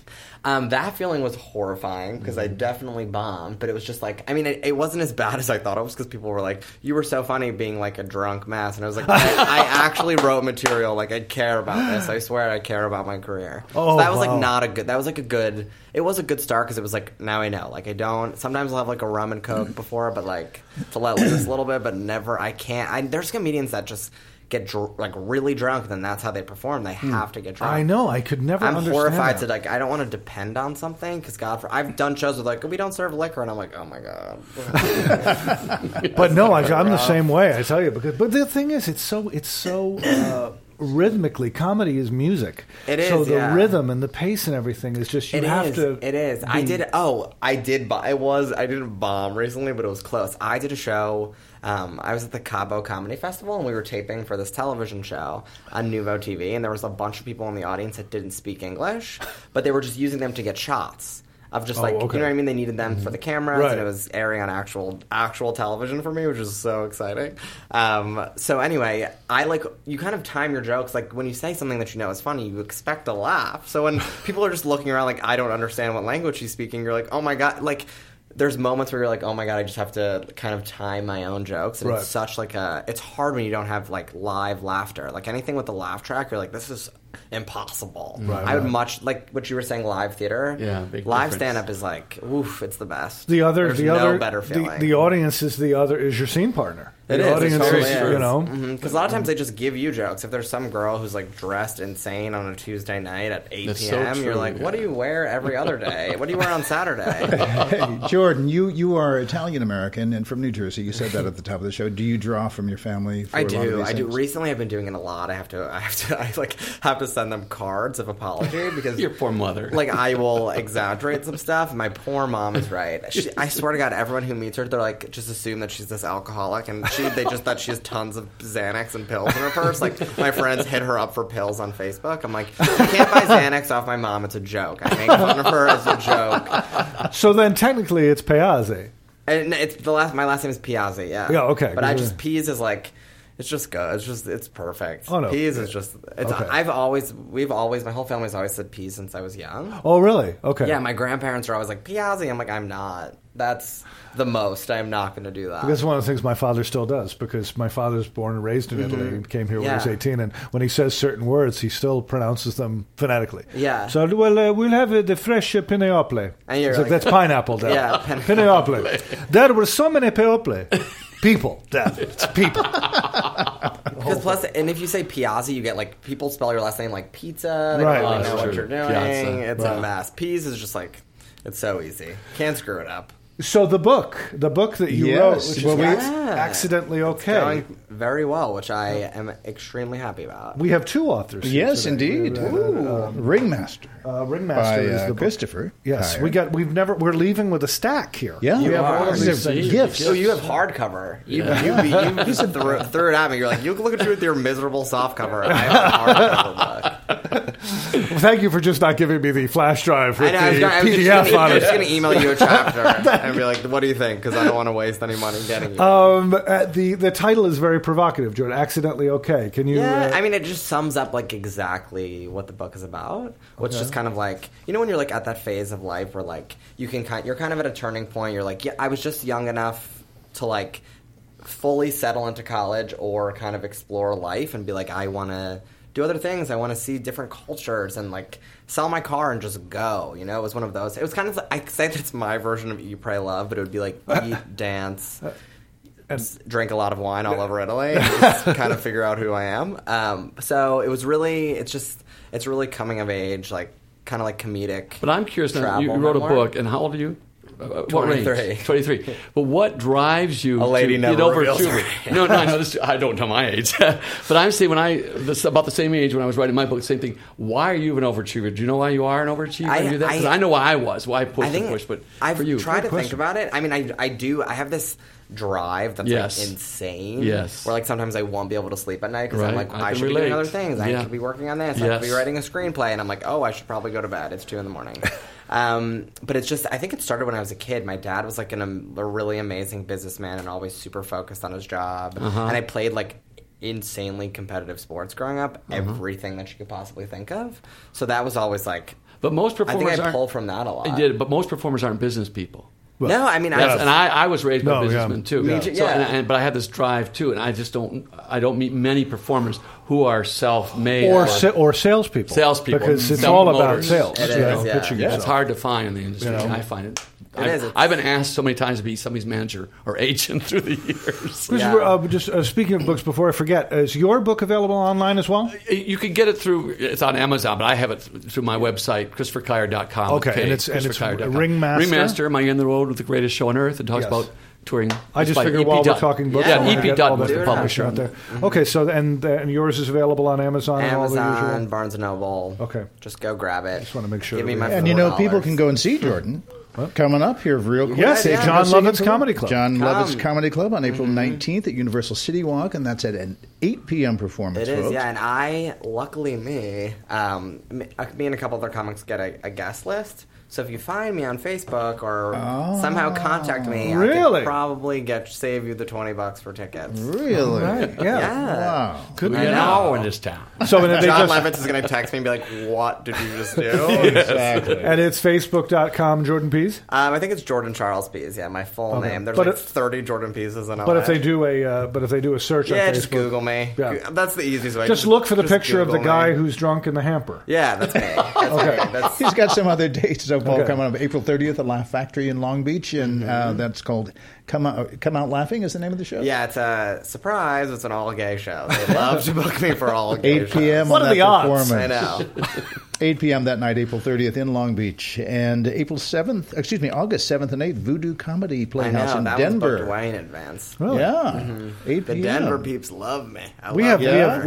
That feeling was horrifying because I definitely bombed, but it was just like, I mean, it wasn't as bad as I thought it was because people were like, you were so funny being like a drunk mess. And I was like, I actually wrote material. Like, I care about this. I swear I care about my career. So that was like not a good, that was like a good, it was a good start because it was like, now I know. Like, I don't, sometimes I'll have like a rum and coke before, but like to let loose a little bit, but never, I can't. There's comedians that just get like really drunk, then that's how they perform. They have to get drunk. I know. I could never. I'm horrified that. to like. I don't want to depend on something because I've done shows with like we don't serve liquor, and I'm like, oh my god. But no, I'm the same way. I tell you, but the thing is, it's so rhythmically. Comedy is music. It is. So the rhythm and the pace and everything is just It is. I didn't bomb recently, but it was close. I did a show. I was at the Cabo Comedy Festival, and we were taping for this television show on Nuvo TV, and there was a bunch of people in the audience that didn't speak English, but they were just using them to get shots of just you know what I mean? They needed them for the cameras, and it was airing on actual television for me, which was so exciting. So anyway, you kind of time your jokes. Like, when you say something that you know is funny, you expect a laugh. So when people are just looking around like, I don't understand what language she's speaking, you're like, oh my God, like, there's moments where you're like, oh my God, I just have to kind of time my own jokes. And it's such like it's hard when you don't have like live laughter. Like anything with the laugh track, you're like, this is impossible. I would much, like what you were saying, live theater. Yeah, big live difference. stand-up is like, oof, it's the best. There's no better feeling. The audience is your scene partner. It the is. audience It totally is, is. you know. Because a lot of times they just give you jokes. If there's some girl who's like dressed insane on a Tuesday night at 8 That's p.m., so you're true, like, what yeah. do you wear every other day? What do you wear on Saturday? Hey, Jordan, you are Italian-American and from New Jersey. You said that at the top of the show. Do you draw from your family for I a lot of do. these I do. things? Recently, I've been doing it a lot. I have to send them cards of apology because Your poor mother. Like, I will exaggerate some stuff. My poor mom is right. I swear to God, everyone who meets her, they're like, just assume that she's this alcoholic, and they just thought she has tons of Xanax and pills in her purse. Like, my friends hit her up for pills on Facebook. I'm like, you can't buy Xanax off my mom. It's a joke. I make fun of her as a joke. So then, technically, it's Piazzi. And it's my last name is Piazzi. Yeah. Yeah. Okay. But Peas is like. It's just good. It's perfect. Oh, no. Peas is just. Okay. my whole family's always said peas since I was young. Oh, really? Okay. Yeah, my grandparents are always like, Piazzi. I'm like, I'm not. That's the most. I'm not going to do that. Because one of the things my father still does, because my father's born and raised in Italy and came here when he was 18, and when he says certain words, he still pronounces them phonetically. Yeah. So, we'll have the fresh pineapple. And you're It's like, that's pineapple, Dad. Yeah, pineapple. There were so many pineapple. People, Dad. It's people. Because plus, and if you say Piazzi, you get like people spell your last name like pizza. They Right. don't really know That's what true. you're doing. Piazza. It's a mess. Peas is just like, it's so easy. Can't screw it up. So the book that you Yes. wrote, which Well, is Accidentally Okay. Going very well, which I am extremely happy about. We have two authors. here Yes, today. indeed. Ringmaster. Ringmaster by is the book. Christopher. Yes, Heyer. we're leaving with a stack here. Yeah, You have all of these these are things. gifts. Oh, you have hardcover. You threw it at me. You're like, you look at you with your miserable soft cover. I have a hardcover book. Well, thank you for just not giving me the flash drive with I the was PDF on just it. going to email you a chapter and be like, what do you think? Because I don't want to waste any money getting you. The title is very provocative, Jordan. Accidentally Okay. Can you? Yeah, I mean, it just sums up like exactly what the book is about, which is kind of like, you know, when you're like at that phase of life where like you're kind of at a turning point. You're like, yeah, I was just young enough to like fully settle into college or kind of explore life and be like, I want to do other things. I want to see different cultures and like sell my car and just go. You know, it was one of those. It was kind of, I say that it's my version of Eat, Pray, Love, but it would be like eat, dance, drink a lot of wine all over Italy, and just kind of figure out who I am. So it was really, it's really coming of age, like kind of like comedic. But I'm curious now. travel You wrote memoir. a book, and how old are you? What 23. range? 23. But what drives you A lady to never get over reveals to? her No, I know this. I don't know my age, but I'm saying about the same age when I was writing my book. Same thing. Why are you an overachiever? Do you know why you are an overachiever? I know why I was. Why I pushed and pushed. But I've for you, tried to Good think question. about it. I mean, I do. I have this drive that's Yes. like insane. Yes. Where like sometimes I won't be able to sleep at night because I'm Right. like, I I can should be doing relate. other things. I Yeah. could be working on this. I Yes. could be writing a screenplay, and I'm like, oh, I should probably go to bed. It's 2 a.m. But it's just, I think it started when I was a kid. My dad was like a really amazing businessman and always super focused on his job. And I played like insanely competitive sports growing up, everything that you could possibly think of. So that was always like But most I performers think I aren't. pull from that a lot. I did, but most performers aren't business people. No, I mean, And I was raised by No, businessmen yeah. too. Me too, So, yeah. but I have this drive too, and I don't meet many performers who are self-made or salespeople. Salespeople. Because it's Self all about promoters. sales. It you is, know, yeah. pitching Yeah, It's yourself. hard to find in the industry. You know? I find it. is. I've been asked so many times to be somebody's manager or agent through the years. Yeah. Speaking of books, before I forget, is your book available online as well? You can get it through. It's on Amazon, but I have it through my website, ChristopherKyer.com. Okay, and it's ChristopherKyer.com. Ringmaster? Ringmaster, Am I in the Road with the Greatest Show on Earth? It talks Yes. about touring. I just It's by figured EP while we're Dutton. talking books, Yeah, I wanna EP get all Dutton was the the publisher publisher. out there. Okay, so and yours is available on Amazon and all the Amazon, usual. Barnes & Noble. Okay. Just go grab it. Just wanna make sure Give me that my we- And you know, people $4. can go and see Jordan coming up here real quick. Yes, Yeah, John Go see Lovett's him. Comedy Club. John Lovett's Come. Comedy Club on April 19th at Universal City Walk, and that's at an 8 p.m. performance, It is, folks. yeah. And luckily me and a couple other comics get a guest list. So if you find me on Facebook or somehow contact me, I Really? could probably save you the $20 for tickets. Really? Right, yeah. Yeah. Wow. Good. I know in this town. So and they John just, Lovitz is going to text me and be like, "What did you just do?" Exactly. and it's facebook.com Jordan Pease. I think it's Jordan Charles Pease. Yeah, my full Okay. name. There's But like it- 30 Jordan Peases in LA. But if they do a search on yeah, Facebook, just Google me. Yeah. That's the easiest way. Just look for the just picture of the Google guy me. who's drunk in the hamper. Yeah, that's me. That's me. That's, He's got some other dates, so Paul, Okay. coming up April 30th at Laugh Factory in Long Beach, and that's called Come Out Laughing is the name of the show? yeah, it's a surprise. It's an all-gay show. They love to book me for all-gay 8 p.m. What on are that the odds? I performance. know. 8 p.m. that night, April 30th in Long Beach. And August 7th and 8th, Voodoo Comedy I Playhouse know. in That Denver. was booked way in advance. Really? Yeah. 8 The p.m. Denver peeps love me. We have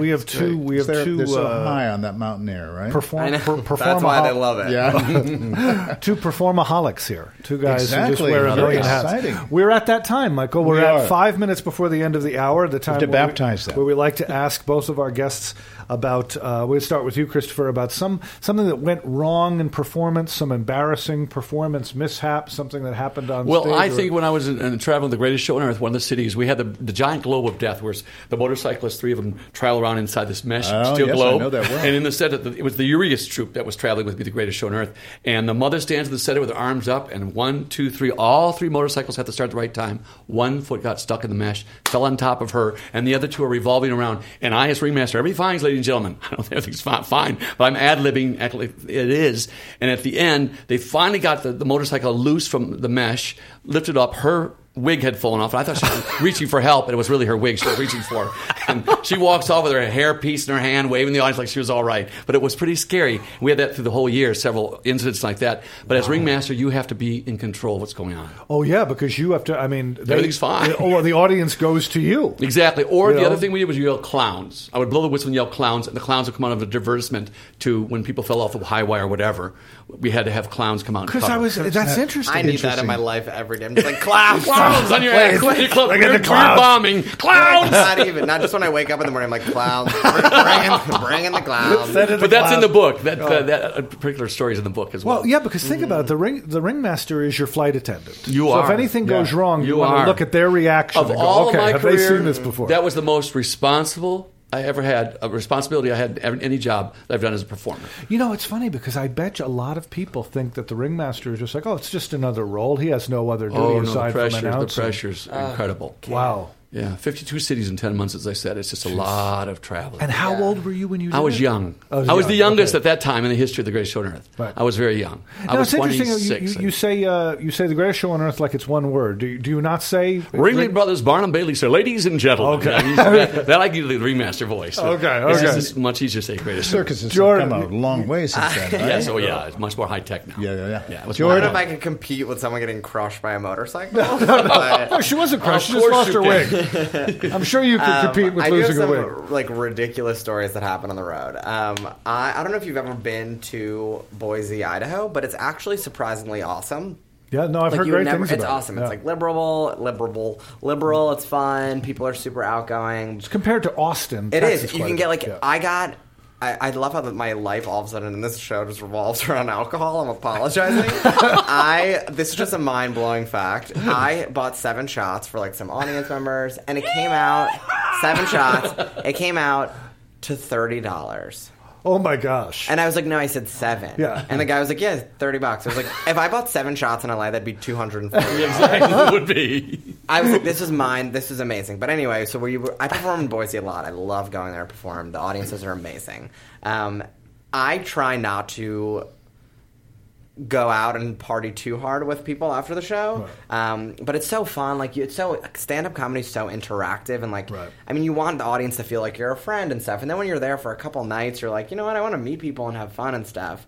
two They're so high on that mountain air, right? I know. That's why they love it. Yeah. two performaholics here. Two guys who just Exactly. wear a Very million hats. exciting. We're at that time, Michael. We're We at are. 5 minutes before the end of the hour, the time to where baptize them. where we like to ask both of our guests about, we'll start with you, Christopher, about something that went wrong in performance, some embarrassing performance mishap, something that happened on Well, stage. I think when I was traveling the Greatest Show on Earth, one of the cities, we had the giant globe of death, where the motorcyclists, three of them, travel around inside this mesh steel yes, I globe. know that well. And in the set, it was the Urias troupe that was traveling with me, the Greatest Show on Earth. And the mother stands at the center with her arms up, and 1, 2, 3, all three motorcycles have to start at the right time. One foot got stuck in the mesh, fell on top of her, and the other two are revolving around. And I, as ringmaster, everything's fine, ladies and gentlemen. I don't think everything's fine, but I'm ad-libbing, actually it is. And at the end, they finally got the motorcycle loose from the mesh, lifted up. Her wig had fallen off, and I thought she was reaching for help, and it was really her wig she was reaching for. And she walks off with her hair piece in her hand, waving the audience like she was all right. But it was pretty scary. We had that through the whole year, several incidents like that. But as ringmaster, you have to be in control of what's going on. Oh, yeah, because you have to, Everything's fine. The audience goes to you. Exactly. Or You the know? other thing we did was you yell clowns. I would blow the whistle and yell clowns, and the clowns would come out of a divertisement to when people fell off the high wire or whatever. We had to have clowns come out and Because cover. that's interesting. I need that in my life every day. I'm just like, clowns! Clowns on your ass. We're bombing. Clowns! Not just when I wake up in the morning, I'm like, clowns. Bringing the clowns. But that's in the book. That particular story is in the book as well. Well, yeah, because think about it. The ringmaster is your flight attendant. You so are. if anything goes wrong, you want are. to look at their reaction Of and go, all okay, of my have career, they seen this before? That was the most responsible I ever had, a responsibility I had in any job that I've done as a performer. You know, it's funny because I bet you a lot of people think that the ringmaster is just like, oh, it's just another role. He has no other duty Oh, no, aside from the announcing. pressure's incredible. Wow. Yeah, 52 cities in 10 months, as I said. It's just a lot of traveling. And how old were you when you did I was it? young. Oh, I was the youngest okay. at that time in the history of the Greatest Show on Earth. Right. I was very young. I Now, was it's interesting. 26. You say the Greatest Show on Earth like it's one word. Do you not say Ringling Brothers, Barnum Bailey, sir, ladies and gentlemen. Okay. that I give the ringmaster voice. Okay, It's okay. just much easier to say Greatest Show. Circus has Jordan- come a long way since then, right? Yes, oh yeah, it's much more high tech now. Yeah. it was Jordan- What more if I could compete with someone getting crushed by a motorcycle? Oh, she wasn't crushed. She just course lost you her wig. I'm sure you could compete with I do have losing a some wig. like ridiculous stories that happen on the road. I don't know if you've ever been to Boise, Idaho, but it's actually surprisingly awesome. Yeah, no, I've Like heard you great never, things it's about it. awesome. Yeah. It's like liberal. It's fun. People are super outgoing. Compared to Austin, It Texas is. You quite can a get bit. like Yeah. I love how that my life all of a sudden in this show just revolves around alcohol. I'm apologizing. This is just a mind blowing fact. I bought 7 shots for like some audience members, and it came out 7 shots. It came out to $30. Oh my gosh. And I was like, no, I said 7. Yeah. And the guy was like, yeah, $30. I was like, if I bought 7 shots in LA, that'd be $240. Exactly, it would be. I was like, this is mine. This is amazing. But anyway, so I perform in Boise a lot. I love going there to perform. The audiences are amazing. I try not to go out and party too hard with people after the show. Right. But it's so fun. Like, stand-up comedy is so interactive. And, like, right. I mean, you want the audience to feel like you're a friend and stuff. And then when you're there for a couple nights, you're like, you know what? I want to meet people and have fun and stuff.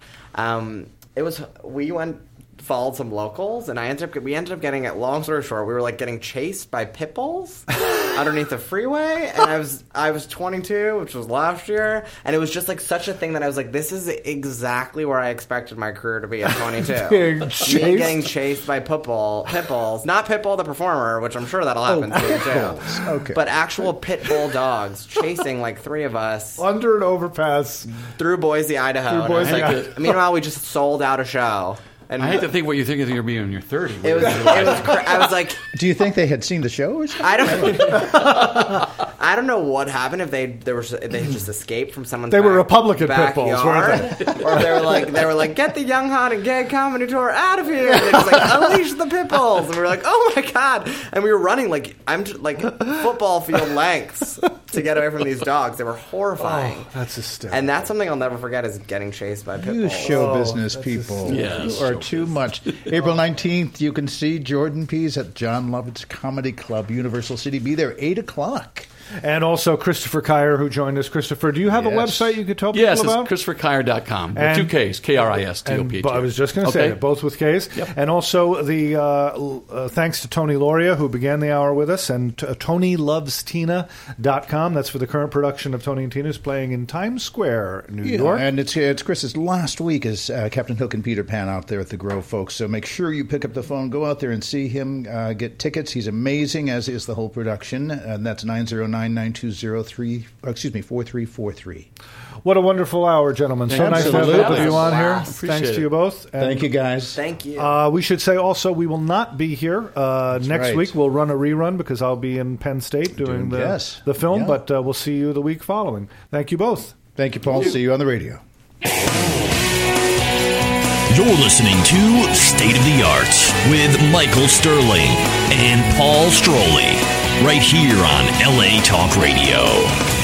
Followed some locals, and we ended up getting, long story short, we were like getting chased by pit bulls underneath the freeway, and I was 22, which was last year, and it was just like such a thing that I was like, this is exactly where I expected my career to be at 22. Me getting chased by pit bulls, not Pitbull the performer, which I'm sure that'll happen to you too. Okay. But actual pit bull dogs chasing like 3 of us under an overpass through Boise, Idaho. Meanwhile, we just sold out a show. And I hate to think what you think you're being when you're 30. I was like, do you think they had seen the show or something? I don't know what happened, if they just escaped from someone's They were Republican backyard, pit bulls, weren't they? Or they were like, get the Young, Hot, and Gay Comedy Tour out of here. And they just like, unleash the pit bulls. And we were like, oh my God. And we were running football field lengths to get away from these dogs. They were horrifying. Oh, that's hysterical. And that's something I'll never forget, is getting chased by pit bulls. You show business people. Yes. You are too much. April 19th, you can see Jordan Pease at John Lovett's Comedy Club, Universal City. Be there 8 o'clock. And also Christopher Kyer, who joined us. Christopher, do you have a website you could tell people about? Yes, it's ChristopherKyer.com. With 2 Ks, Kristopher. I was just going to say it, both with Ks. Yep. And also the thanks to Tony Lauria, who began the hour with us, and TonyLovesTina.com. That's for the current production of Tony and Tina's playing in Times Square, New York. And it's Chris's last week as Captain Hook and Peter Pan out there at the Grove, folks. So make sure you pick up the phone, go out there and see him, get tickets. He's amazing, as is the whole production. And that's 909-9203, 4343. What a wonderful hour, gentlemen. So nice to have both of you on here. Thanks to you both. And thank you, guys. Thank you. We should say also we will not be here next week. We'll run a rerun because I'll be in Penn State doing the film, but we'll see you the week following. Thank you both. Thank you, Paul. See you on the radio. You're listening to State of the Arts with Michael Sterling and Paul Stroley, right here on LA Talk Radio.